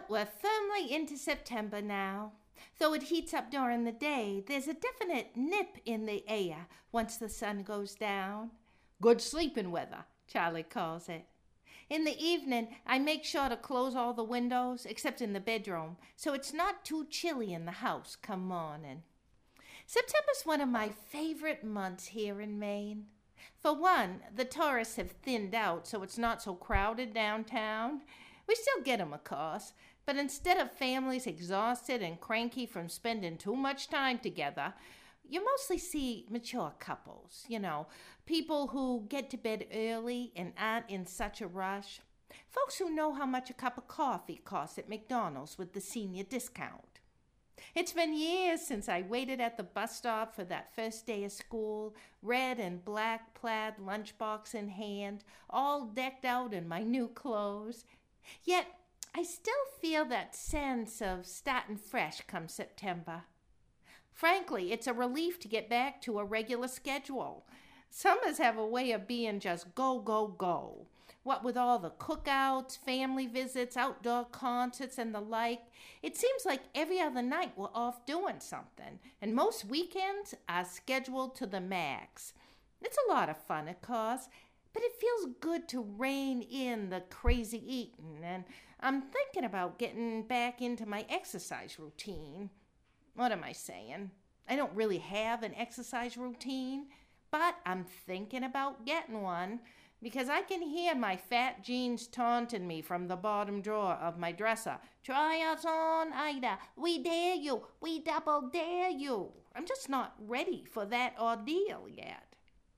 we're firmly into September now. Though it heats up during the day, there's a definite nip in the air once the sun goes down. Good sleeping weather, Charlie calls it. In the evening, I make sure to close all the windows, except in the bedroom, so it's not too chilly in the house come morning. September's one of my favorite months here in Maine. For one, the tourists have thinned out, so it's not so crowded downtown. We still get 'em, of course, but instead of families exhausted and cranky from spending too much time together, you mostly see mature couples, people who get to bed early and aren't in such a rush. Folks who know how much a cup of coffee costs at McDonald's with the senior discount. It's been years since I waited at the bus stop for that first day of school, red and black plaid lunchbox in hand, all decked out in my new clothes. Yet I still feel that sense of starting fresh come September. Frankly, it's a relief to get back to a regular schedule. Summers have a way of being just go, go, go. What with all the cookouts, family visits, outdoor concerts, and the like, it seems like every other night we're off doing something, and most weekends are scheduled to the max. It's a lot of fun, of course, but it feels good to rein in the crazy eating, and I'm thinking about getting back into my exercise routine. What am I saying? I don't really have an exercise routine, but I'm thinking about getting one because I can hear my fat jeans taunting me from the bottom drawer of my dresser. Try us on, Ida. We dare you. We double dare you. I'm just not ready for that ordeal yet.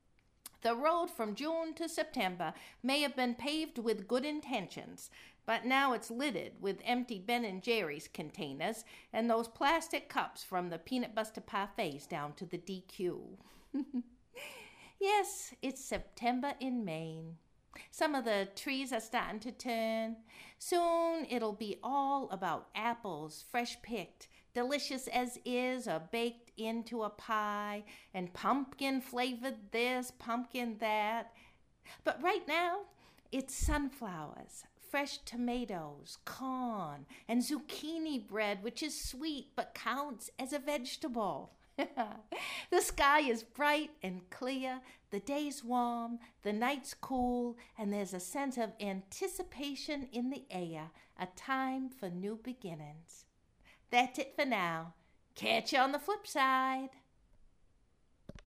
The road from June to September may have been paved with good intentions, but now it's littered with empty Ben & Jerry's containers and those plastic cups from the peanut butter parfaits down to the DQ. Yes, it's September in Maine. Some of the trees are starting to turn. Soon it'll be all about apples, fresh picked, delicious as is or baked into a pie, and pumpkin flavored this, pumpkin that. But right now, it's sunflowers, fresh tomatoes, corn, and zucchini bread, which is sweet but counts as a vegetable. The sky is bright and clear, the day's warm, the night's cool, and there's a sense of anticipation in the air, a time for new beginnings. That's it for now. Catch you on the flip side.